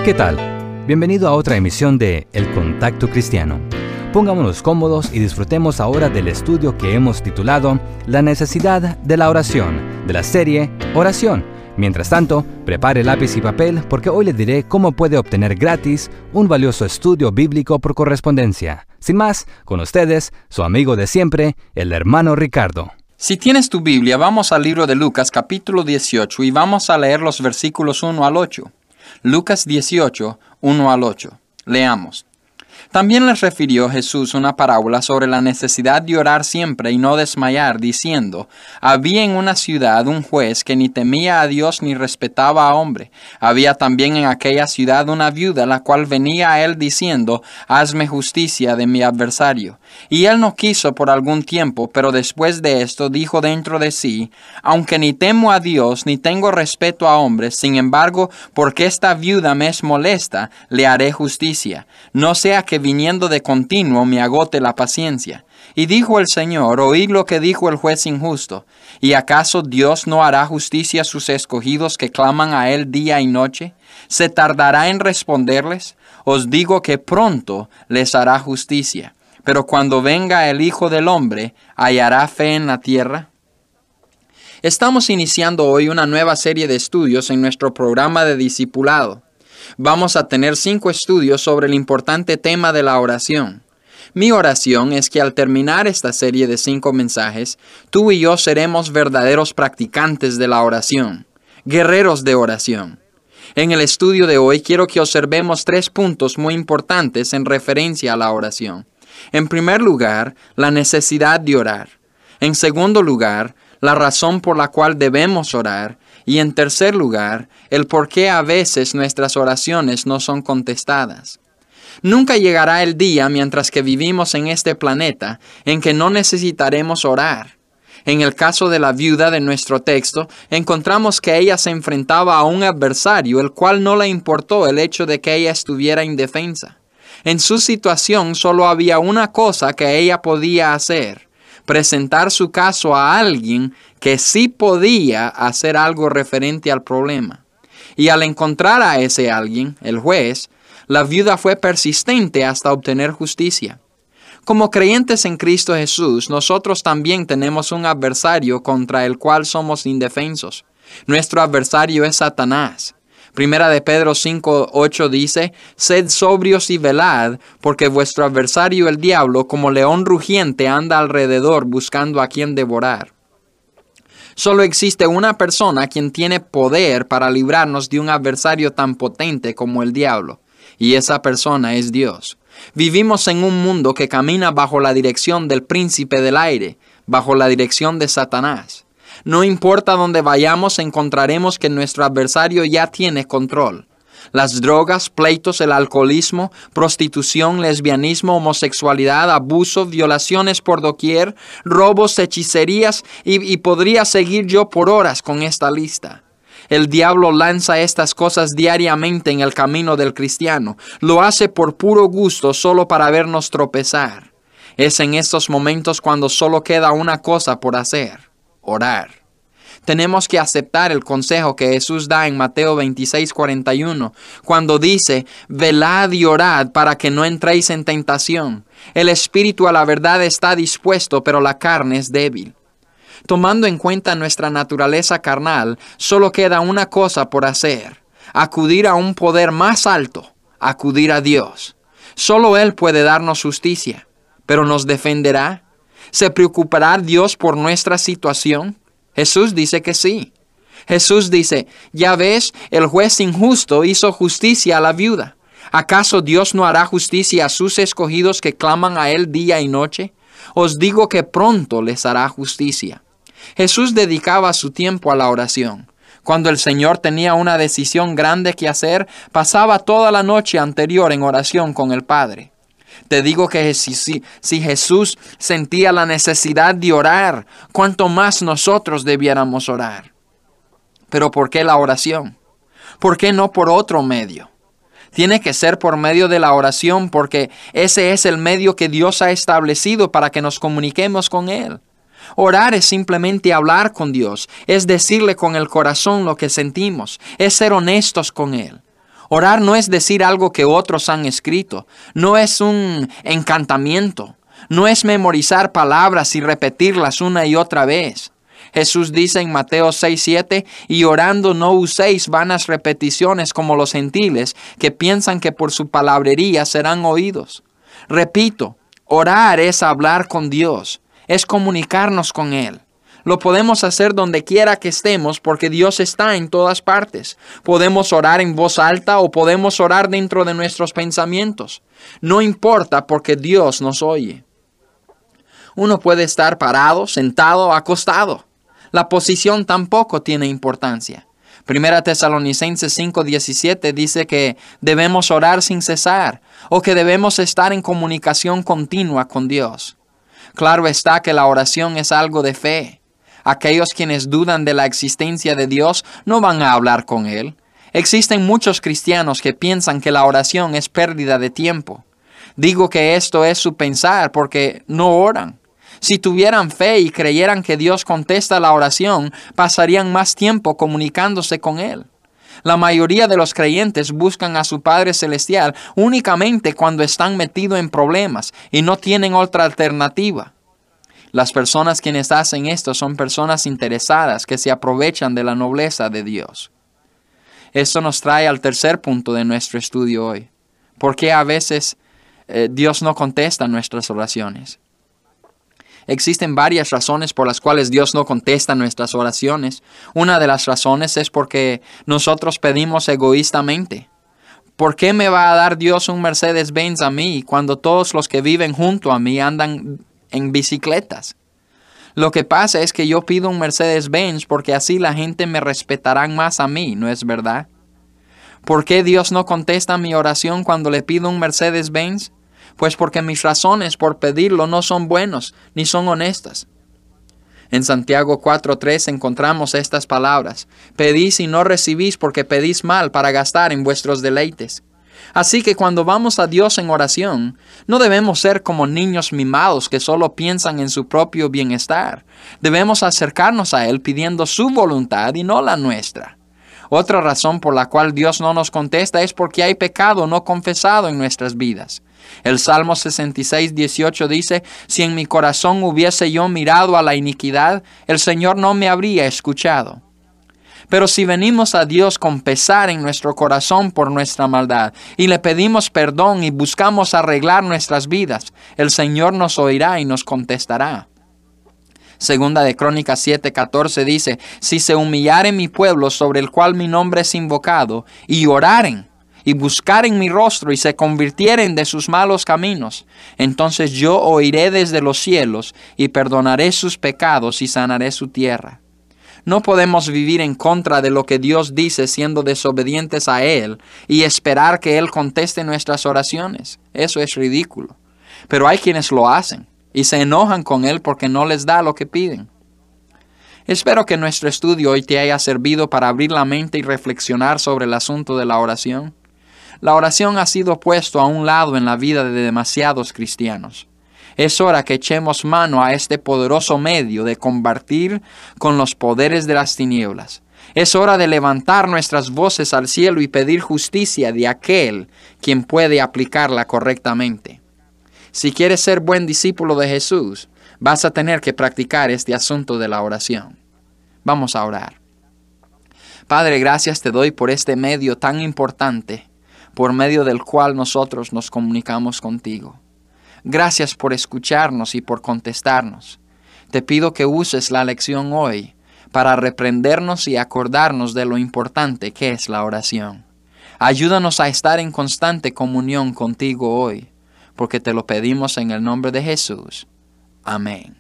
¿Qué tal? Bienvenido a otra emisión de El Contacto Cristiano. Pongámonos cómodos y disfrutemos ahora del estudio que hemos titulado La necesidad de la oración, de la serie Oración. Mientras tanto, prepare lápiz y papel porque hoy le diré cómo puede obtener gratis un valioso estudio bíblico por correspondencia. Sin más, con ustedes, su amigo de siempre, el hermano Ricardo. Si tienes tu Biblia, vamos al libro de Lucas, capítulo 18, y vamos a leer los versículos 1 al 8. Lucas 18, 1 al 8. Leamos. También les refirió Jesús una parábola sobre la necesidad de orar siempre y no desmayar, diciendo, había en una ciudad un juez que ni temía a Dios ni respetaba a hombre. Había también en aquella ciudad una viuda, la cual venía a él diciendo, hazme justicia de mi adversario. Y él no quiso por algún tiempo, pero después de esto dijo dentro de sí, aunque ni temo a Dios ni tengo respeto a hombres, sin embargo, porque esta viuda me es molesta, le haré justicia, no sea que viniendo de continuo me agote la paciencia. Y dijo el Señor, oíd lo que dijo el juez injusto. ¿Y acaso Dios no hará justicia a sus escogidos que claman a él día y noche? ¿Se tardará en responderles? Os digo que pronto les hará justicia. Pero cuando venga el Hijo del Hombre, ¿hallará fe en la tierra? Estamos iniciando hoy una nueva serie de estudios en nuestro programa de discipulado. Vamos a tener 5 estudios sobre el importante tema de la oración. Mi oración es que al terminar esta serie de 5 mensajes, tú y yo seremos verdaderos practicantes de la oración, guerreros de oración. En el estudio de hoy quiero que observemos 3 puntos muy importantes en referencia a la oración. En primer lugar, la necesidad de orar. En segundo lugar, la razón por la cual debemos orar. Y en tercer lugar, el por qué a veces nuestras oraciones no son contestadas. Nunca llegará el día mientras que vivimos en este planeta en que no necesitaremos orar. En el caso de la viuda de nuestro texto, encontramos que ella se enfrentaba a un adversario el cual no le importó el hecho de que ella estuviera indefensa. En su situación solo había una cosa que ella podía hacer: presentar su caso a alguien que sí podía hacer algo referente al problema. Y al encontrar a ese alguien, el juez, la viuda fue persistente hasta obtener justicia. Como creyentes en Cristo Jesús, nosotros también tenemos un adversario contra el cual somos indefensos. Nuestro adversario es Satanás. Primera de Pedro 5:8 dice, sed sobrios y velad, porque vuestro adversario el diablo, como león rugiente, anda alrededor buscando a quien devorar. Solo existe una persona quien tiene poder para librarnos de un adversario tan potente como el diablo, y esa persona es Dios. Vivimos en un mundo que camina bajo la dirección del príncipe del aire, bajo la dirección de Satanás. No importa dónde vayamos, encontraremos que nuestro adversario ya tiene control. Las drogas, pleitos, el alcoholismo, prostitución, lesbianismo, homosexualidad, abuso, violaciones por doquier, robos, hechicerías y podría seguir yo por horas con esta lista. El diablo lanza estas cosas diariamente en el camino del cristiano. Lo hace por puro gusto, solo para vernos tropezar. Es en estos momentos cuando solo queda una cosa por hacer: orar. Tenemos que aceptar el consejo que Jesús da en Mateo 26:41, cuando dice, velad y orad para que no entréis en tentación. El espíritu a la verdad está dispuesto, pero la carne es débil. Tomando en cuenta nuestra naturaleza carnal, solo queda una cosa por hacer: acudir a un poder más alto, acudir a Dios. Solo Él puede darnos justicia, pero ¿nos defenderá? ¿Se preocupará Dios por nuestra situación? Jesús dice que sí. Jesús dice, ya ves, el juez injusto hizo justicia a la viuda. ¿Acaso Dios no hará justicia a sus escogidos que claman a Él día y noche? Os digo que pronto les hará justicia. Jesús dedicaba su tiempo a la oración. Cuando el Señor tenía una decisión grande que hacer, pasaba toda la noche anterior en oración con el Padre. Te digo que si Jesús sentía la necesidad de orar, ¿cuánto más nosotros debiéramos orar? Pero ¿por qué la oración? ¿Por qué no por otro medio? Tiene que ser por medio de la oración porque ese es el medio que Dios ha establecido para que nos comuniquemos con Él. Orar es simplemente hablar con Dios, es decirle con el corazón lo que sentimos, es ser honestos con Él. Orar no es decir algo que otros han escrito, no es un encantamiento, no es memorizar palabras y repetirlas una y otra vez. Jesús dice en Mateo 6:7, y orando no uséis vanas repeticiones como los gentiles, que piensan que por su palabrería serán oídos. Repito, orar es hablar con Dios, es comunicarnos con Él. Lo podemos hacer donde quiera que estemos porque Dios está en todas partes. Podemos orar en voz alta o podemos orar dentro de nuestros pensamientos. No importa porque Dios nos oye. Uno puede estar parado, sentado o acostado. La posición tampoco tiene importancia. 1 Tesalonicenses 5:17 dice que debemos orar sin cesar o que debemos estar en comunicación continua con Dios. Claro está que la oración es algo de fe. Aquellos quienes dudan de la existencia de Dios no van a hablar con Él. Existen muchos cristianos que piensan que la oración es pérdida de tiempo. Digo que esto es su pensar porque no oran. Si tuvieran fe y creyeran que Dios contesta la oración, pasarían más tiempo comunicándose con Él. La mayoría de los creyentes buscan a su Padre Celestial únicamente cuando están metidos en problemas y no tienen otra alternativa. Las personas quienes hacen esto son personas interesadas que se aprovechan de la nobleza de Dios. Esto nos trae al tercer punto de nuestro estudio hoy. ¿Por qué a veces Dios no contesta nuestras oraciones? Existen varias razones por las cuales Dios no contesta nuestras oraciones. Una de las razones es porque nosotros pedimos egoístamente. ¿Por qué me va a dar Dios un Mercedes-Benz a mí cuando todos los que viven junto a mí andan en bicicletas? Lo que pasa es que yo pido un Mercedes-Benz porque así la gente me respetará más a mí, ¿no es verdad? ¿Por qué Dios no contesta mi oración cuando le pido un Mercedes-Benz? Pues porque mis razones por pedirlo no son buenos ni son honestas. En Santiago 4:3 encontramos estas palabras: pedís y no recibís porque pedís mal para gastar en vuestros deleites. Así que cuando vamos a Dios en oración, no debemos ser como niños mimados que solo piensan en su propio bienestar. Debemos acercarnos a Él pidiendo su voluntad y no la nuestra. Otra razón por la cual Dios no nos contesta es porque hay pecado no confesado en nuestras vidas. El Salmo 66:18 dice: si en mi corazón hubiese yo mirado a la iniquidad, el Señor no me habría escuchado. Pero si venimos a Dios con pesar en nuestro corazón por nuestra maldad y le pedimos perdón y buscamos arreglar nuestras vidas, el Señor nos oirá y nos contestará. Segunda de Crónicas 7:14 dice: si se humillare mi pueblo sobre el cual mi nombre es invocado, y oraren, y buscaren mi rostro, y se convirtieren de sus malos caminos, entonces yo oiré desde los cielos, y perdonaré sus pecados, y sanaré su tierra. No podemos vivir en contra de lo que Dios dice siendo desobedientes a Él, y esperar que Él conteste nuestras oraciones. Eso es ridículo. Pero hay quienes lo hacen, y se enojan con Él porque no les da lo que piden. Espero que nuestro estudio hoy te haya servido para abrir la mente y reflexionar sobre el asunto de la oración. La oración ha sido puesto a un lado en la vida de demasiados cristianos. Es hora que echemos mano a este poderoso medio de combatir con los poderes de las tinieblas. Es hora de levantar nuestras voces al cielo y pedir justicia de aquel quien puede aplicarla correctamente. Si quieres ser buen discípulo de Jesús, vas a tener que practicar este asunto de la oración. Vamos a orar. Padre, gracias te doy por este medio tan importante, por medio del cual nosotros nos comunicamos contigo. Gracias por escucharnos y por contestarnos. Te pido que uses la lección hoy para reprendernos y acordarnos de lo importante que es la oración. Ayúdanos a estar en constante comunión contigo hoy, porque te lo pedimos en el nombre de Jesús. Amén.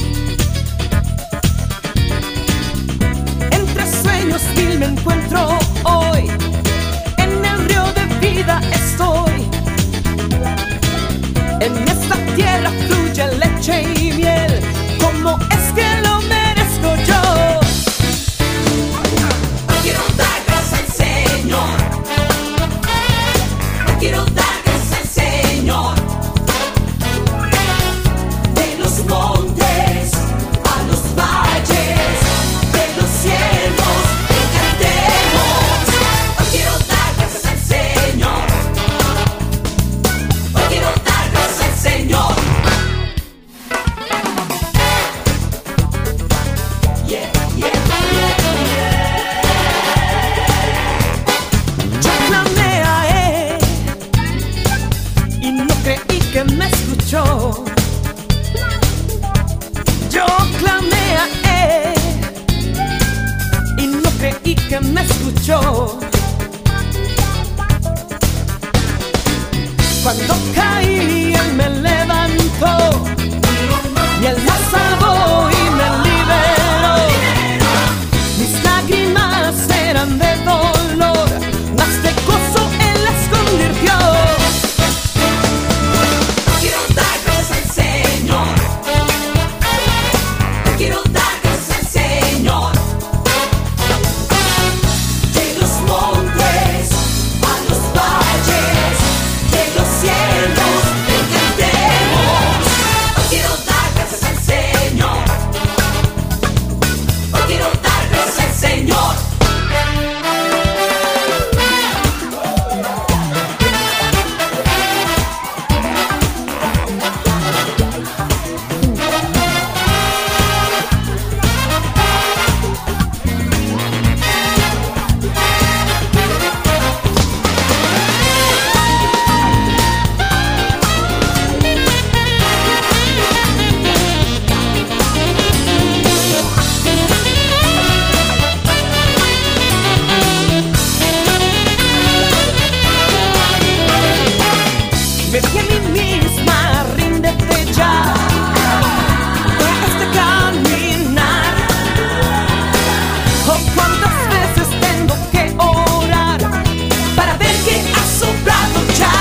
Entre sueños mil me encuentro escuchó. Cuando caí, Él me levantó, y Él me salvó y me liberó. Mis lágrimas eran de dolor, mas de gozo Él las convirtió. Quiero dar gracias al Señor. Quiero dar gracias al Señor. De los montes a los valles, de los cielos te cantemos. Quiero dar gracias al Señor. Quiero dar gracias al Señor. Me di a mí misma, ríndete ya. Deja este caminar. Oh, cuántas veces tengo que orar para ver que has obrado ya.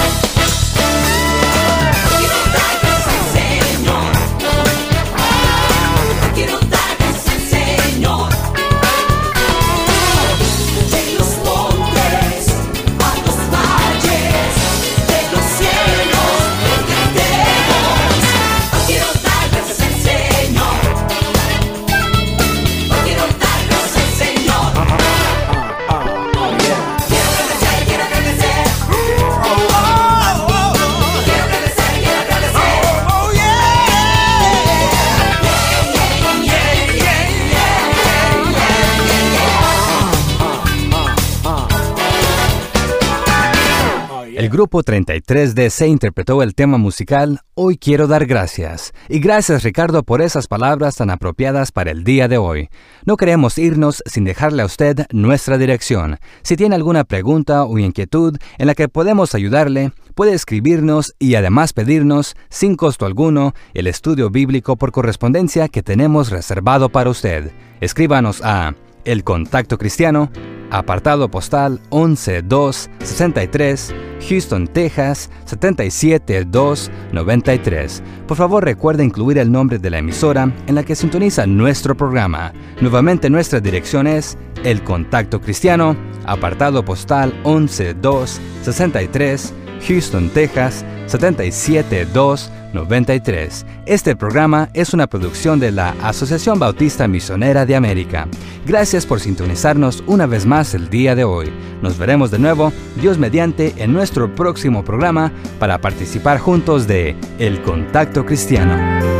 Quiero dar gracias al Señor. Quiero dar gracias al Señor. De los montes a los valles, de los cielos te cantemos. Quiero dar gracias al Señor. Quiero dar gracias al Señor. Quiero agradecer, quiero agradecer. Quiero agradecer, quiero agradecer. Oh El grupo 33DC interpretó el tema musical Hoy quiero dar gracias. Y gracias, Ricardo, por esas palabras tan apropiadas para el día de hoy. No queremos irnos sin dejarle a usted nuestra dirección. Si tiene alguna pregunta o inquietud en la que podemos ayudarle, puede escribirnos y además pedirnos, sin costo alguno, el estudio bíblico por correspondencia que tenemos reservado para usted. Escríbanos a El Contacto Cristiano, apartado postal 11263, Houston, Texas 77293. Por favor, recuerde incluir el nombre de la emisora en la que sintoniza nuestro programa. Nuevamente, nuestra dirección es El Contacto Cristiano, apartado postal 11263, Houston, Texas 77293. Este programa es una producción de la Asociación Bautista Misionera de América. Gracias por sintonizarnos una vez más el día de hoy. Nos veremos de nuevo, Dios mediante, en nuestro próximo programa para participar juntos de El Contacto Cristiano.